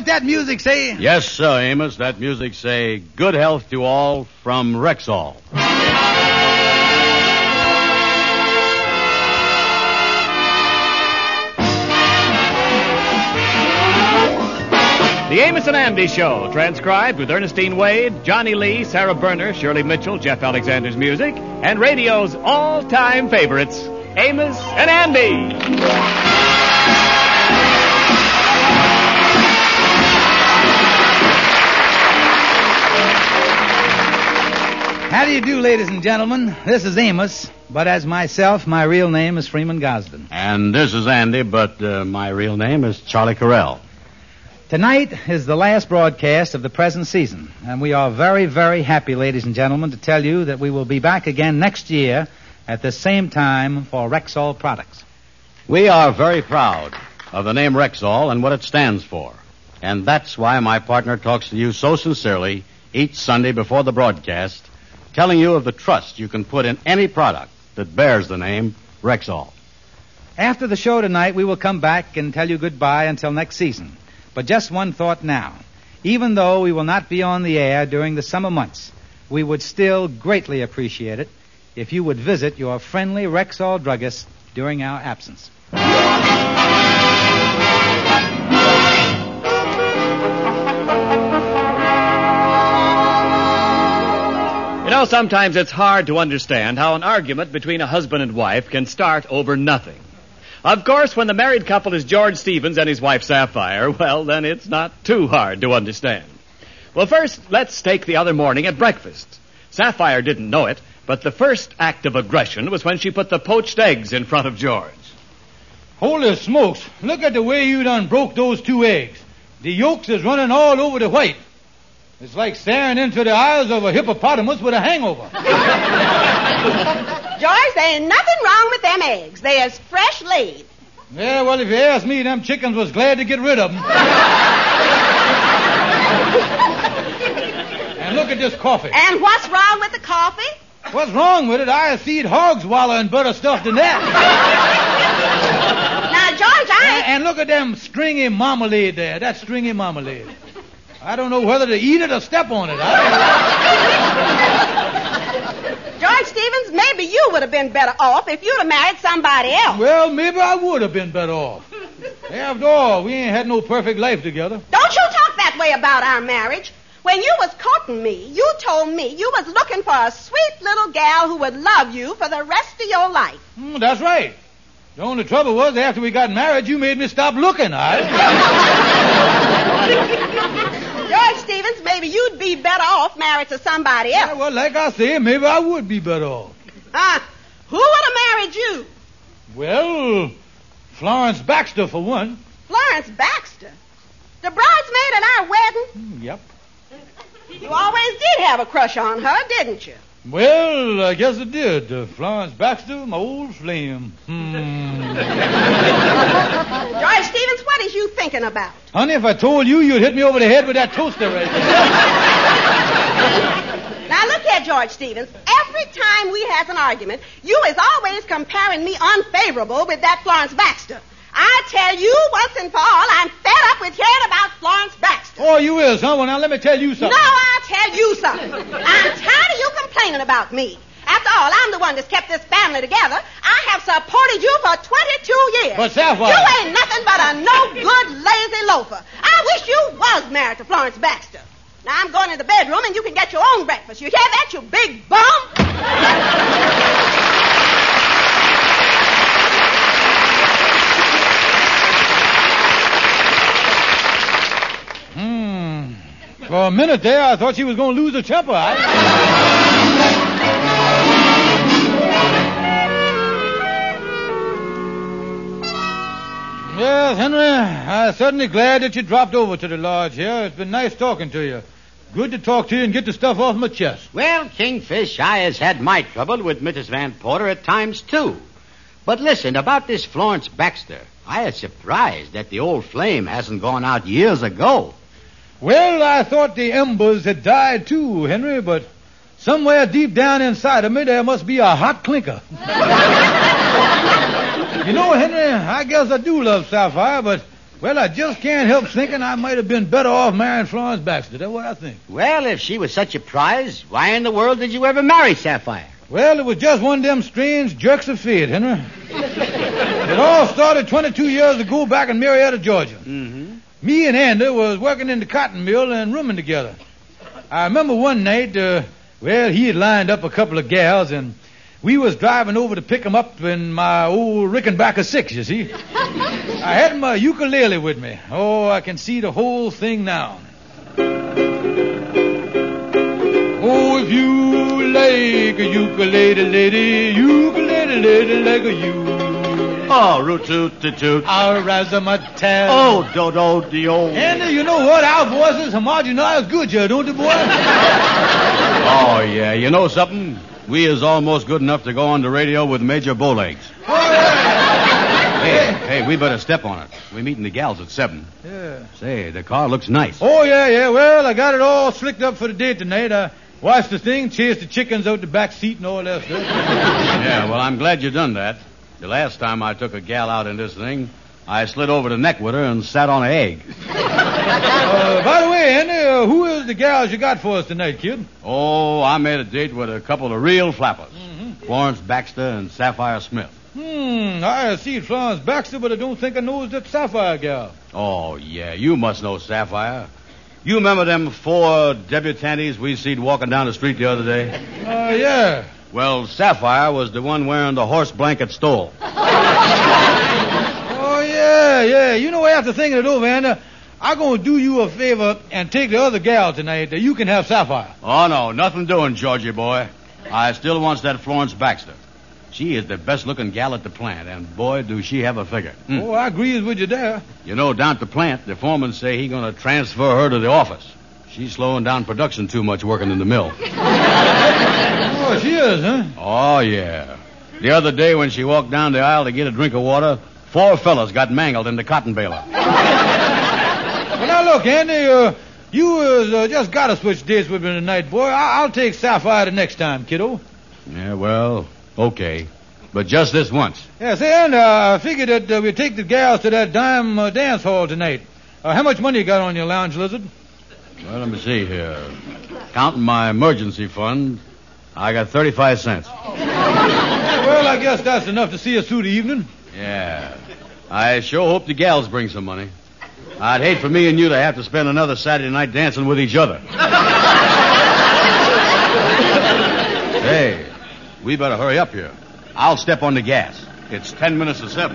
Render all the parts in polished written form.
what that music say? Yes, sir, Amos. That music say, good health to all from Rexall. The Amos and Andy Show, transcribed with Ernestine Wade, Johnny Lee, Sarah Berner, Shirley Mitchell, Jeff Alexander's music, and radio's all-time favorites, Amos and Andy. How do you do, ladies and gentlemen? This is Amos, but as myself, my real name is Freeman Gosden. And this is Andy, but my real name is Charlie Carell. Tonight is the last broadcast of the present season, and we are very, very happy, ladies and gentlemen, to tell you that we will be back again next year at the same time for Rexall products. We are very proud of the name Rexall and what it stands for. And that's why my partner talks to you so sincerely each Sunday before the broadcast, telling you of the trust you can put in any product that bears the name Rexall. After the show tonight, we will come back and tell you goodbye until next season. But just one thought now. Even though we will not be on the air during the summer months, we would still greatly appreciate it if you would visit your friendly Rexall druggist during our absence. You know, sometimes it's hard to understand how an argument between a husband and wife can start over nothing. Of course, when the married couple is George Stevens and his wife Sapphire, well, then it's not too hard to understand. Well, first, let's take the other morning at breakfast. Sapphire didn't know it, but the first act of aggression was when she put the poached eggs in front of George. Holy smokes, look at the way you done broke those 2 eggs. The yolks is running all over the white. It's like staring into the eyes of a hippopotamus with a hangover. George, there ain't nothing wrong with them eggs. They is fresh laid. Yeah, well, if you ask me, them chickens was glad to get rid of them. And look at this coffee. And what's wrong with the coffee? What's wrong with it? I feed hogs while in better stuff than that. Now, George, And look at them stringy marmalade there. That stringy marmalade. I don't know whether to eat it or step on it. George Stevens, maybe you would have been better off if you'd have married somebody else. Well, maybe I would have been better off. After all, we ain't had no perfect life together. Don't you talk that way about our marriage. When you was courting me, you told me you was looking for a sweet little gal who would love you for the rest of your life. That's right. The only trouble was after we got married, you made me stop looking, George Stevens, maybe you'd be better off married to somebody else. Yeah, well, like I say, maybe I would be better off. Who would have married you? Well, Florence Baxter, for one. Florence Baxter? The bridesmaid at our wedding? Yep. You always did have a crush on her, didn't you? Well, I guess I did. Florence Baxter, my old flame. George Stevens, what is you thinking about? Honey, if I told you, you'd hit me over the head with that toaster right there. Now, look here, George Stevens. Every time we has an argument, you is always comparing me unfavorable with that Florence Baxter. I tell you once and for all, I'm fed up with hearing about Florence Baxter. Oh, you is, huh? Well, now let me tell you something. No, I'll tell you something. I'm tired of you complaining about me. After all, I'm the one that's kept this family together. I have supported you for 22 years. But, Sapphire... You ain't nothing but a no-good, lazy loafer. I wish you was married to Florence Baxter. Now, I'm going to the bedroom, and you can get your own breakfast. You hear that, you big bum? For a minute there, I thought she was going to lose her temper. Yes, Henry, I'm certainly glad that you dropped over to the lodge here. It's been nice talking to you. Good to talk to you and get the stuff off my chest. Well, Kingfish, I has had my trouble with Mrs. Van Porter at times, too. But listen, about this Florence Baxter, I is surprised that the old flame hasn't gone out years ago. Well, I thought the embers had died, too, Henry, but somewhere deep down inside of me, there must be a hot clinker. You know, Henry, I guess I do love Sapphire, but Well, I just can't help thinking I might have been better off marrying Florence Baxter. That's what I think. Well, if she was such a prize, why in the world did you ever marry Sapphire? Well, it was just one of them strange jerks of fate, Henry. It all started 22 years ago back in Marietta, Georgia. Mm-hmm. Me and Andy was working in the cotton mill and rooming together. I remember one night, he had lined up a couple of gals, and we was driving over to pick 'em up in my old Rickenbacker 6, you see. I had my ukulele with me. Oh, I can see the whole thing now. Oh, if you like a ukulele lady, like a you. Oh, root-toot-toot-toot. I'll razzmatazz. Oh, do-do-de-o. And you know what? Our voices homogenize good here, don't they, boy? Oh, yeah. You know something? We is almost good enough to go on the radio with Major Bowlegs. Oh, yeah. Hey, we better step on it. We're meeting the gals at 7. Yeah. Say, the car looks nice. Oh, yeah. Well, I got it all slicked up for the date tonight. I washed the thing, chased the chickens out the back seat and all that stuff. Yeah, well, I'm glad you done that. The last time I took a gal out in this thing, I slid over the neck with her and sat on an egg. By the way, Andy, who is the gals you got for us tonight, kid? Oh, I made a date with a couple of real flappers. Mm-hmm. Florence Baxter and Sapphire Smith. I see Florence Baxter, but I don't think I knows that Sapphire gal. Oh, yeah, you must know Sapphire. You remember them 4 debutantes we seen walking down the street the other day? Yeah. Well, Sapphire was the one wearing the horse blanket stole. Oh, yeah. You know, after thinking it over, Andy, I'm going to do you a favor and take the other gal tonight. You can have Sapphire. Oh, no, nothing doing, Georgie boy. I still wants that Florence Baxter. She is the best-looking gal at the plant, and boy, do she have a figure. Oh, I agrees with you there. You know, down at the plant, the foreman say he going to transfer her to the office. She's slowing down production too much working in the mill. Oh, she is, huh? Oh, yeah. The other day when she walked down the aisle to get a drink of water, 4 fellas got mangled in the cotton baler. Well, now, look, Andy, you just got to switch dates with me tonight, boy. I'll take Sapphire the next time, kiddo. Yeah, well, okay. But just this once. Yeah, say, Andy, I figured that we'd take the gals to that dime dance hall tonight. How much money you got on your lounge, Lizard? Well, let me see here. Counting my emergency fund, I got 35 cents. Well, I guess that's enough to see us through the evening. Yeah. I sure hope the gals bring some money. I'd hate for me and you to have to spend another Saturday night dancing with each other. Hey, we better hurry up here. I'll step on the gas. It's 10 minutes to 7.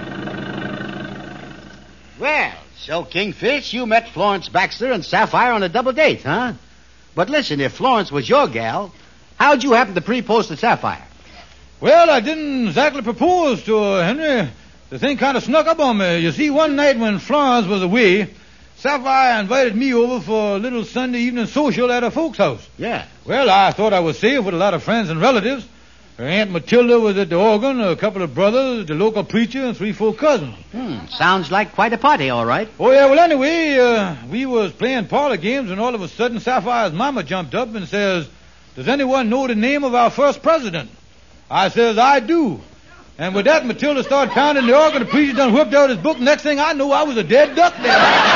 Well, so, Kingfish, you met Florence Baxter and Sapphire on a double date, huh? But listen, if Florence was your gal, how'd you happen to pre-post to Sapphire? Well, I didn't exactly propose to her, Henry. The thing kind of snuck up on me. You see, one night when Florence was away, Sapphire invited me over for a little Sunday evening social at her folks' house. Yeah. Well, I thought I was safe with a lot of friends and relatives. Her Aunt Matilda was at the organ, a couple of brothers, the local preacher, and 3-4 cousins. Sounds like quite a party, all right. Oh, yeah, well, anyway, we was playing parlor games, and all of a sudden Sapphire's mama jumped up and says, "Does anyone know the name of our first president?" I says, "I do." And with that, Matilda started pounding the organ. The preacher done whipped out his book. Next thing I knew, I was a dead duck there.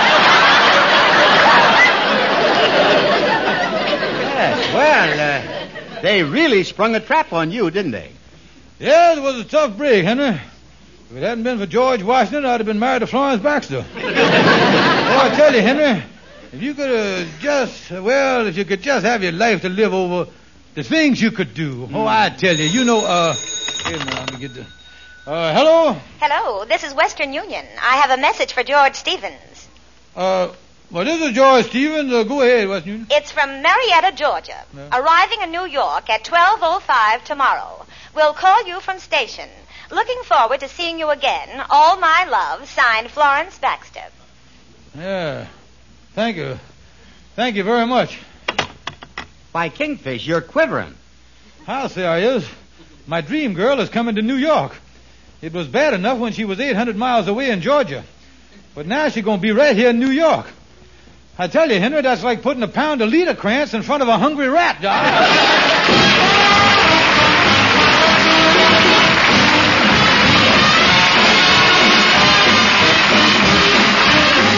Yes, well, they really sprung a trap on you, didn't they? Yeah, it was a tough break, Henry. If it hadn't been for George Washington, I'd have been married to Florence Baxter. Oh, I tell you, Henry, if you could if you could just have your life to live over, the things you could do. Oh, I tell you, wait a minute, let me get the... hello? Hello, this is Western Union. I have a message for George Stevens. Well, this is George Stevens. Go ahead, Western Union. It's from Marietta, Georgia. Yeah. Arriving in New York at 12:05 tomorrow. We'll call you from station. Looking forward to seeing you again. All my love, signed Florence Baxter. Yeah. Thank you. Thank you very much. By Kingfish, you're quivering. I'll say I is. My dream girl is coming to New York. It was bad enough when she was 800 miles away in Georgia. But now she's going to be right here in New York. I tell you, Henry, that's like putting a pound of Liederkranz in front of a hungry rat, Doc.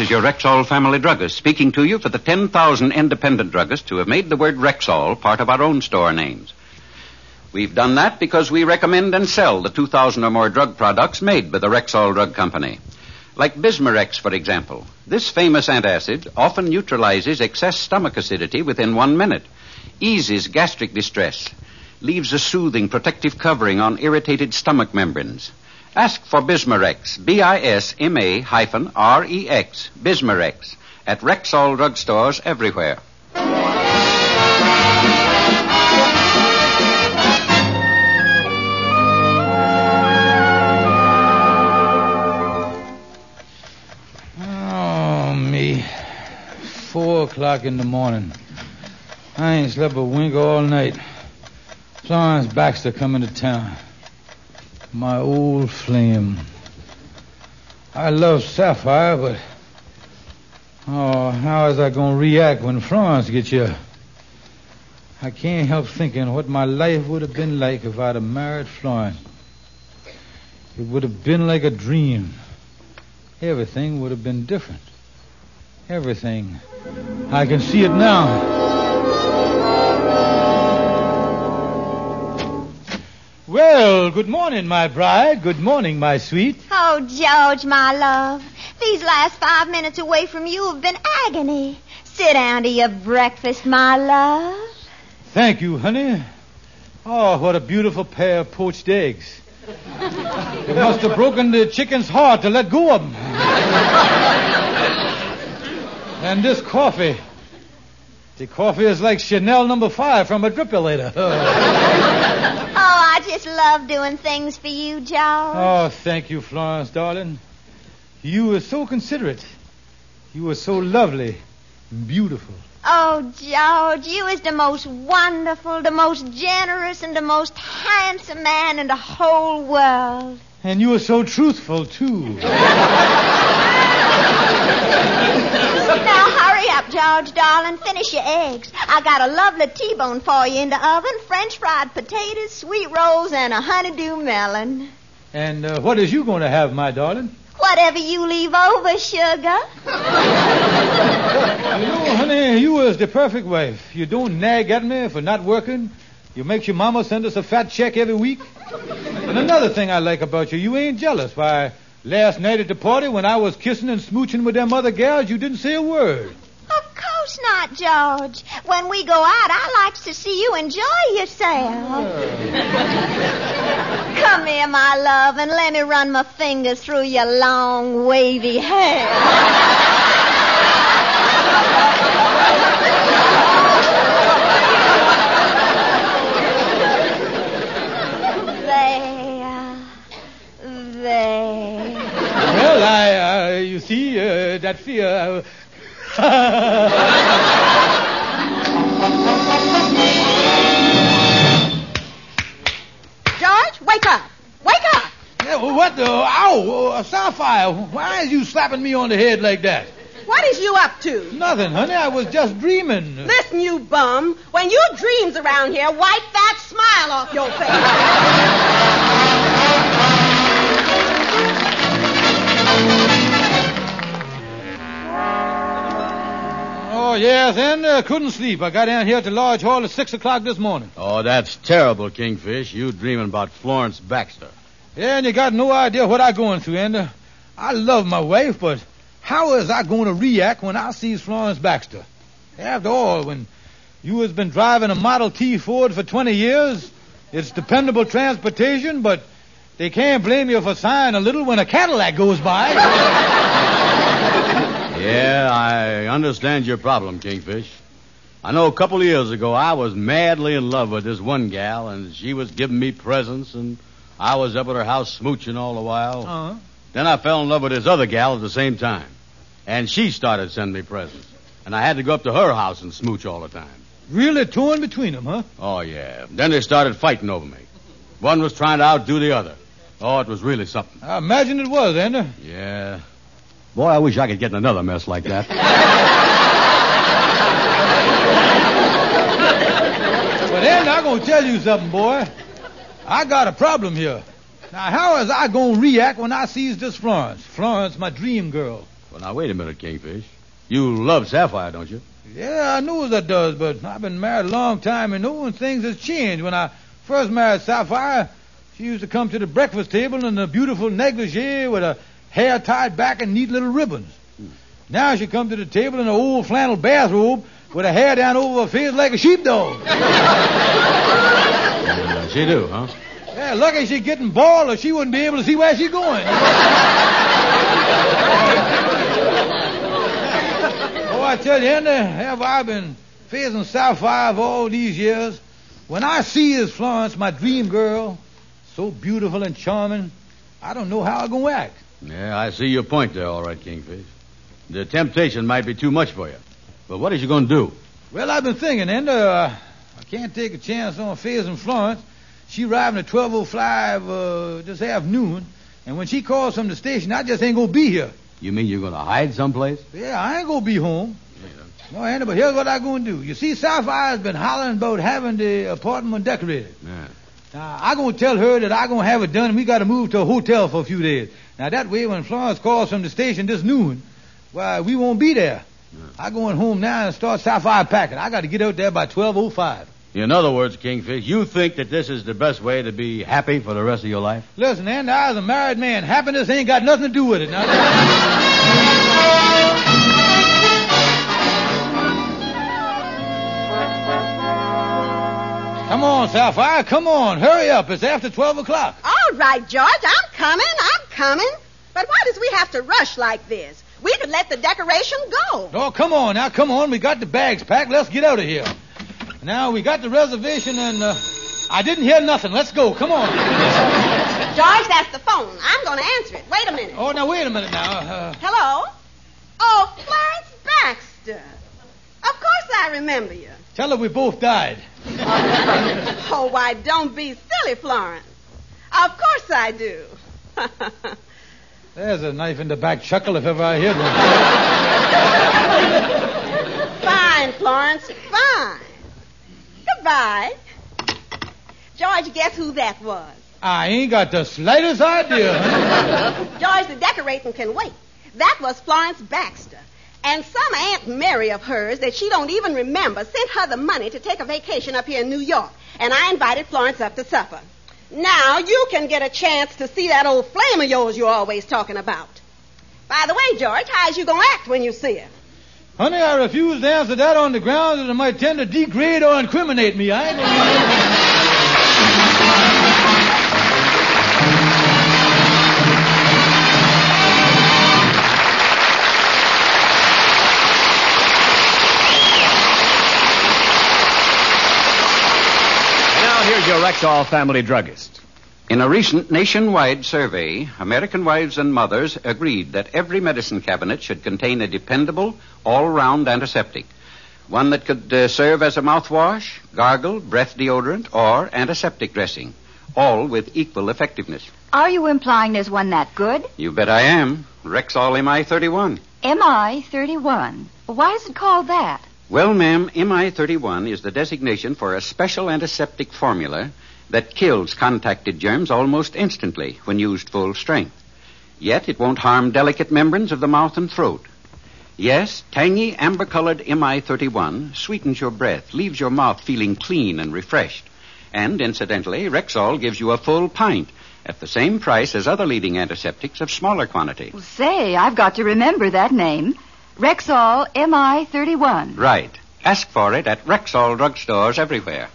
is your Rexall family druggist speaking to you for the 10,000 independent druggists who have made the word Rexall part of our own store names. We've done that because we recommend and sell the 2,000 or more drug products made by the Rexall Drug Company. Like Bismarex, for example. This famous antacid often neutralizes excess stomach acidity within 1 minute, eases gastric distress, leaves a soothing protective covering on irritated stomach membranes. Ask for Bismarex, Bisma-Rex, Bismarex, at Rexall drugstores everywhere. Oh, me. 4 o'clock in the morning. I ain't slept a wink all night. Florence Baxter coming to town. My old flame. I love Sapphire, but... Oh, how is I going to react when Florence gets here? I can't help thinking what my life would have been like if I'd have married Florence. It would have been like a dream. Everything would have been different. Everything. I can see it now. Well, good morning, my bride. Good morning, my sweet. Oh, George, my love. These last 5 minutes away from you have been agony. Sit down to your breakfast, my love. Thank you, honey. Oh, what a beautiful pair of poached eggs. It must have broken the chicken's heart to let go of them. And this coffee. The coffee is like Chanel No. 5 from a drippulator. Oh, I just love doing things for you, George. Oh, thank you, Florence, darling. You were so considerate. You were so lovely, beautiful. Oh, George, you is the most wonderful, the most generous, and the most handsome man in the whole world. And you were so truthful, too. Now, hurry up, George, darling. Finish your eggs. I got a lovely T-bone for you in the oven, French fried potatoes, sweet rolls, and a honeydew melon. And what is you going to have, my darling? Whatever you leave over, sugar. You know, honey, you is the perfect wife. You don't nag at me for not working. You make your mama send us a fat check every week. And another thing I like about you, you ain't jealous. Why, last night at the party when I was kissing and smooching with them other gals, you didn't say a word. Of course not, George. When we go out, I like to see you enjoy yourself. Come here, my love, and let me run my fingers through your long, wavy hair. There. Well, you see, that fear... George, wake up. Wake up. Yeah, well, what the... Ow! Sapphire, why is you slapping me on the head like that? What is you up to? Nothing, honey. I was just dreaming. Listen, you bum. When you dreams around here, wipe that smile off your face. Oh, yes, and couldn't sleep. I got down here at the Lodge Hall at 6 o'clock this morning. Oh, that's terrible, Kingfish. You dreaming about Florence Baxter. Yeah, and you got no idea what I'm going through, and I love my wife, but how is I going to react when I sees Florence Baxter? After all, when you has been driving a Model T Ford for 20 years, it's dependable transportation, but they can't blame you for sighing a little when a Cadillac goes by. Yeah, I understand your problem, Kingfish. I know a couple of years ago I was madly in love with this one gal, and she was giving me presents, and I was up at her house smooching all the while. Uh-huh. Then I fell in love with this other gal at the same time, and she started sending me presents, and I had to go up to her house and smooch all the time. Really torn between them, huh? Oh, yeah. Then they started fighting over me. One was trying to outdo the other. Oh, it was really something. I imagine it was, Andy. Yeah. Boy, I wish I could get in another mess like that. But Andy, I'm going to tell you something, boy. I got a problem here. Now, how is I going to react when I sees this Florence? Florence, my dream girl. Well, now, wait a minute, Kingfish. You love Sapphire, don't you? Yeah, I knows I does, but I've been married a long time and knowing things has changed. When I first married Sapphire, she used to come to the breakfast table in a beautiful negligee with her hair tied back in neat little ribbons. Now she comes to the table in an old flannel bathrobe with her hair down over her face like a sheepdog. She do, huh? Yeah, lucky she's getting bald or she wouldn't be able to see where she's going. Oh, I tell you, Andy, have I been facing Sapphire for all these years? When I see this Florence, my dream girl, so beautiful and charming, I don't know how I'm going to act. Yeah, I see your point there, all right, Kingfish. The temptation might be too much for you. But what is you going to do? Well, I've been thinking, Andy, I can't take a chance on facing Florence. She arriving at 12:05 this afternoon, and when she calls from the station, I just ain't going to be here. You mean you're going to hide someplace? Yeah, I ain't going to be home. No, Andy, but here's what I'm going to do. You see, Sapphire's been hollering about having the apartment decorated. Yeah. Now, I'm going to tell her that I'm going to have it done, and we got to move to a hotel for a few days. Now, that way, when Florence calls from the station this noon, well, we won't be there. Yeah. I'm going home now and start Sapphire packing. I got to get out there by 12:05. In other words, Kingfish, you think that this is the best way to be happy for the rest of your life? Listen, Andy, I was a married man. Happiness ain't got nothing to do with it. Now, come on, Sapphire, come on. Hurry up. It's after 12 o'clock. All right, George, I'm coming. But why does we have to rush like this? We could let the decoration go. Oh, come on now, come on. We got the bags packed. Let's get out of here. Now, we got the reservation and, I didn't hear nothing. Let's go. Come on. George, that's the phone. I'm going to answer it. Wait a minute. Oh, now, wait a minute now. Hello? Oh, Florence Baxter. Of course I remember you. Tell her we both died. Oh, why, don't be silly, Florence. Of course I do. There's a knife in the back chuckle if ever I heard one. Fine, Florence, fine. Goodbye. George, guess who that was? I ain't got the slightest idea. George, the decorating can wait. That was Florence Baxter. And some Aunt Mary of hers that she don't even remember sent her the money to take a vacation up here in New York. And I invited Florence up to supper. Now you can get a chance to see that old flame of yours you're always talking about. By the way, George, how's you going to act when you see her? Honey, I refuse to answer that on the grounds that it might tend to degrade or incriminate me. I ain't gonna... Here's your Rexall family druggist. In a recent nationwide survey, American wives and mothers agreed that every medicine cabinet should contain a dependable, all-round antiseptic. One that could serve as a mouthwash, gargle, breath deodorant, or antiseptic dressing, all with equal effectiveness. Are you implying there's one that good? You bet I am. Rexall MI-31. MI-31? Why is it called that? Well, ma'am, MI-31 is the designation for a special antiseptic formula that kills contacted germs almost instantly when used full strength. Yet it won't harm delicate membranes of the mouth and throat. Yes, tangy amber-colored MI-31 sweetens your breath, leaves your mouth feeling clean and refreshed. And, incidentally, Rexall gives you a full pint at the same price as other leading antiseptics of smaller quantity. Well, say, I've got to remember that name. Rexall MI-31. Right. Ask for it at Rexall drugstores everywhere.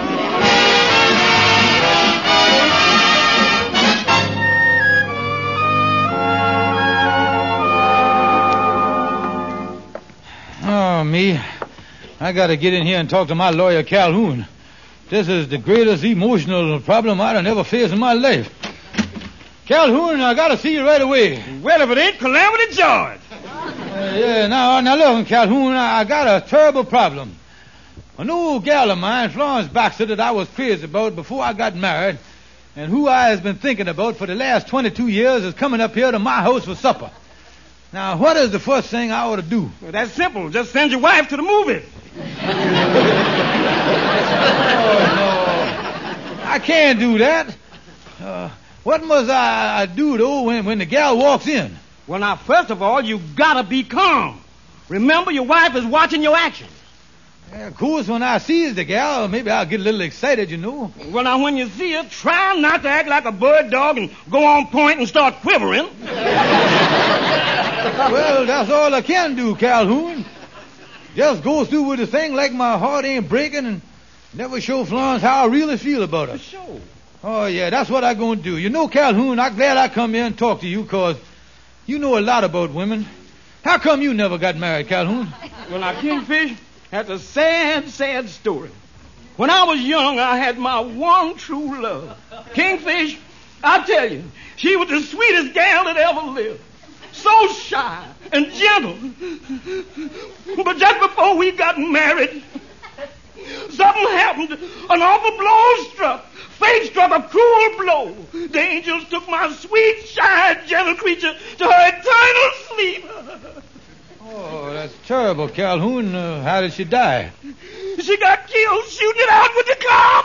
Oh, me. I got to get in here and talk to my lawyer, Calhoun. This is the greatest emotional problem I've ever faced in my life. Calhoun, I got to see you right away. Well, if it ain't Calamity George. Now listen, Calhoun, I got a terrible problem. An old gal of mine, Florence Baxter, that I was crazy about before I got married, and who I has been thinking about for the last 22 years, is coming up here to my house for supper. Now, what is the first thing I ought to do? Well, that's simple. Just send your wife to the movies. Oh, no. I can't do that. What must I do, though, when the gal walks in? Well, now, first of all, you gotta be calm. Remember, your wife is watching your actions. Yeah, of course, when I sees the gal, maybe I'll get a little excited, you know. Well, now, when you see her, try not to act like a bird dog and go on point and start quivering. Well, that's all I can do, Calhoun. Just go through with the thing like my heart ain't breaking and never show Florence how I really feel about her. Sure. Oh, yeah, that's what I'm going to do. You know, Calhoun, I'm glad I come here and talk to you because you know a lot about women. How come you never got married, Calhoun? Well, now, Kingfish, that's a sad, sad story. When I was young, I had my one true love. Kingfish, I tell you, she was the sweetest gal that ever lived. So shy and gentle. But just before we got married, something happened. An awful blow struck. Fate struck a cruel blow. The angels took my sweet, shy, gentle creature to her eternal sleep. Oh, that's terrible, Calhoun. How did she die? She got killed shooting it out with the club.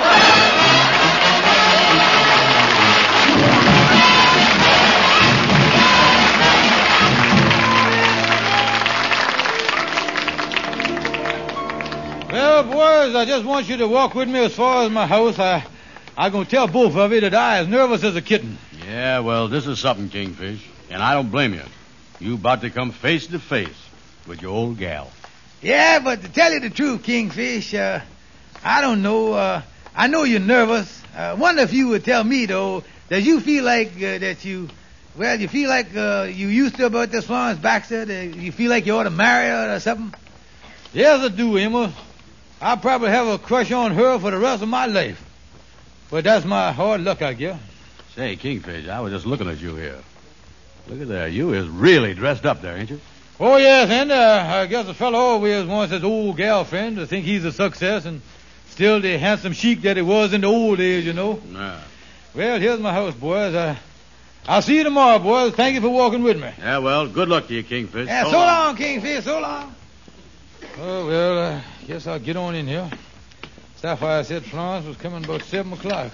Well, boys, I just want you to walk with me as far as my house. I'm going to tell both of you that I as nervous as a kitten. Yeah, well, this is something, Kingfish, and I don't blame you. You about to come face to face with your old gal. Yeah, but to tell you the truth, Kingfish, I don't know. I know you're nervous. Wonder if you would tell me, though, that you feel like you feel like you used to about this Florence Baxter? That you feel like you ought to marry her or something? Yes, I do, Emma. I'll probably have a crush on her for the rest of my life. But that's my hard luck, I guess. Say, Kingfish, I was just looking at you here. Look at there. You is really dressed up there, ain't you? Oh, yes, and I guess a fellow always wants his old gal friend to think he's a success and still the handsome chic that he was in the old days, you know. Nah. Well, here's my house, boys. I'll see you tomorrow, boys. Thank you for walking with me. Yeah, well, good luck to you, Kingfish. Yeah, so long, Kingfish. So long. Oh, well, I guess I'll get on in here. Sapphire said Florence was coming about 7 o'clock.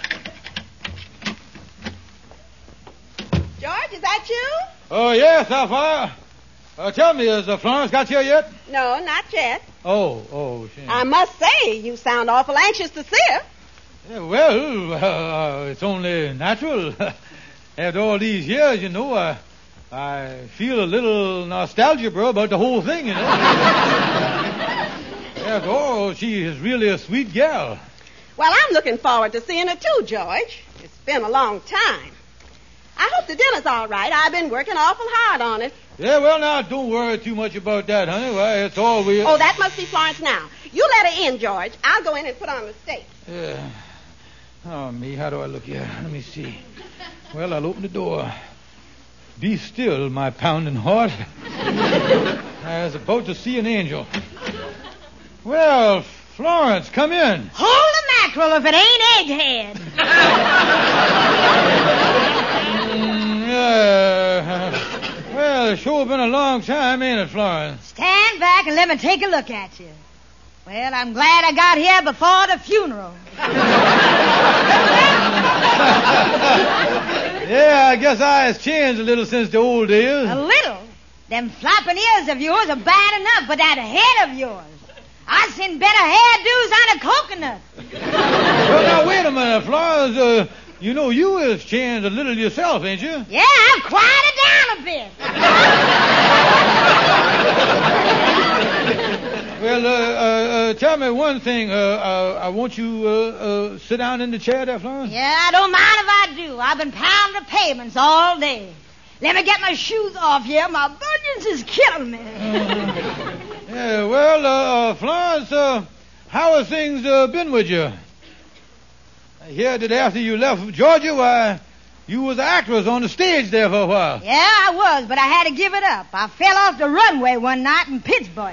George, is that you? Oh, yes, Sapphire. Tell me, has Florence got here yet? No, not yet. Oh, she... I must say, you sound awful anxious to see her. Yeah, well, it's only natural. After all these years, you know, I feel a little nostalgia, bro, about the whole thing, you know. After all, she is really a sweet gal. Well, I'm looking forward to seeing her, too, George. It's been a long time. I hope the dinner's all right. I've been working awful hard on it. Yeah, well, now, don't worry too much about that, honey. Why, it's all we... Oh, that must be Florence now. You let her in, George. I'll go in and put on the steak. Yeah. Oh, me, how do I look here? Let me see. Well, I'll open the door. Be still, my pounding heart. I was about to see an angel. Well, Florence, come in. Hold the mackerel if it ain't Egghead. Yeah. Well, it's sure been a long time, ain't it, Florence? Stand back and let me take a look at you. Well, I'm glad I got here before the funeral. Yeah, I guess I has changed a little since the old days. A little? Them flopping ears of yours are bad enough, but that head of yours. I've seen better hairdos on a coconut. Well, now, wait a minute, Florence. You know, you has changed a little yourself, ain't you? Yeah, I've quieted down a bit. Well, tell me one thing. I want you sit down in the chair there, Florence. Yeah, I don't mind if I do. I've been pounding the pavements all day. Let me get my shoes off here. My bunions is killing me. Yeah, well, Florence, how have things been with you? I hear that after you left Georgia, why, you was an actress on the stage there for a while. Yeah, I was, but I had to give it up. I fell off the runway one night in Pittsburgh.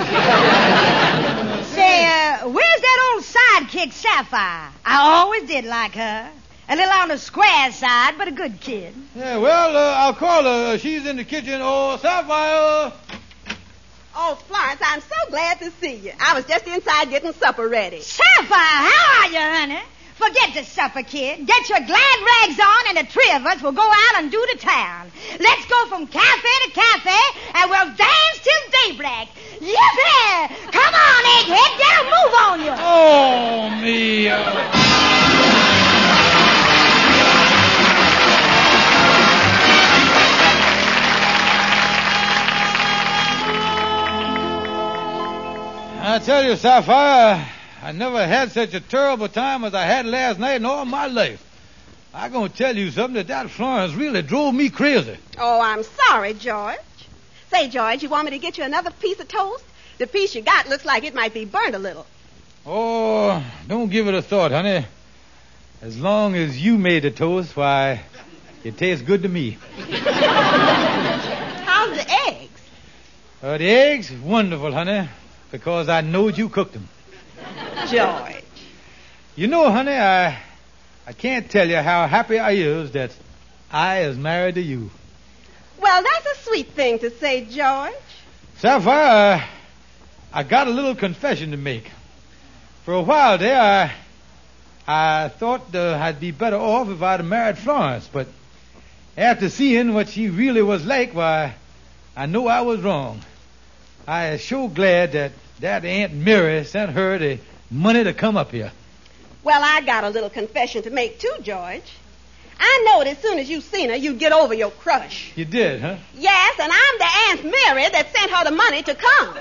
Say, where's that old sidekick Sapphire? I always did like her. A little on the square side, but a good kid. Yeah, well, I'll call her. She's in the kitchen. Oh, Sapphire. Oh, Florence, I'm so glad to see you. I was just inside getting supper ready. Sapphire, how are you, honey? Forget the supper, kid. Get your glad rags on, and the three of us will go out and do the town. Let's go from cafe to cafe, and we'll dance till daybreak. Yippee! Come on, egghead. Get a move on you. Oh, me. I tell you, Sapphire, I never had such a terrible time as I had last night in all my life. I'm going to tell you something that Florence really drove me crazy. Oh, I'm sorry, George. Say, George, you want me to get you another piece of toast? The piece you got looks like it might be burnt a little. Oh, don't give it a thought, honey. As long as you made the toast, why, it tastes good to me. How's the eggs? The eggs? Wonderful, honey, because I knowed you cooked them. George. You know, honey, I can't tell you how happy I is that I is married to you. Well, that's a sweet thing to say, George. Sapphire, I got a little confession to make. For a while there, I thought I'd be better off if I'd married Florence, but after seeing what she really was like, why, I know I was wrong. I am so glad that Aunt Mary sent her the money to come up here. Well, I got a little confession to make, too, George. I knowed as soon as you seen her, you'd get over your crush. You did, huh? Yes, and I'm the Aunt Mary that sent her the money to come.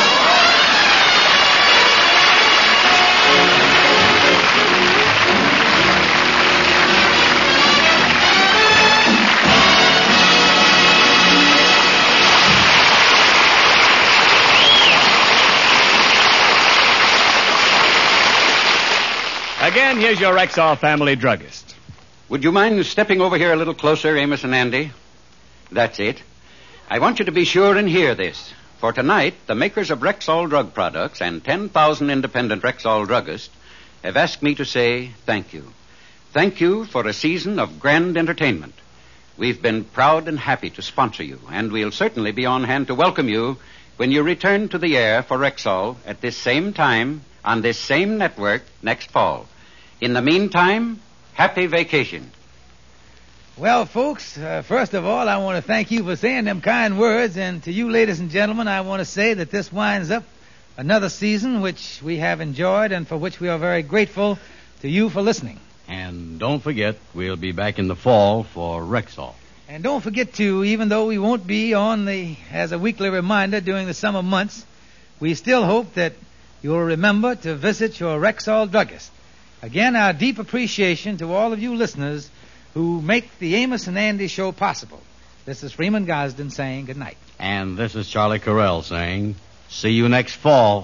Again, here's your Rexall family druggist. Would you mind stepping over here a little closer, Amos and Andy? That's it. I want you to be sure and hear this. For tonight, the makers of Rexall drug products and 10,000 independent Rexall druggists have asked me to say thank you. Thank you for a season of grand entertainment. We've been proud and happy to sponsor you, and we'll certainly be on hand to welcome you when you return to the air for Rexall at this same time on this same network next fall. In the meantime, happy vacation. Well, folks, first of all, I want to thank you for saying them kind words, and to you, ladies and gentlemen, I want to say that this winds up another season which we have enjoyed and for which we are very grateful to you for listening. And don't forget, we'll be back in the fall for Rexall. And don't forget to, even though we won't be on as a weekly reminder during the summer months, we still hope that you'll remember to visit your Rexall druggist. Again, our deep appreciation to all of you listeners who make the Amos and Andy show possible. This is Freeman Gosden saying good night. And this is Charlie Carell saying, see you next fall.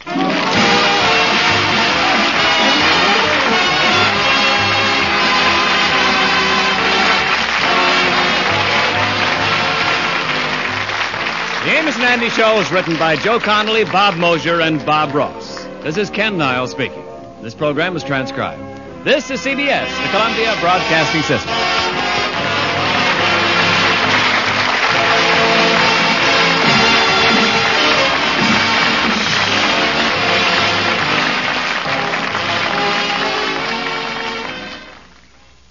The Amos and Andy Show is written by Joe Connolly, Bob Mosier, and Bob Ross. This is Ken Niles speaking. This program is transcribed. This is CBS, the Columbia Broadcasting System.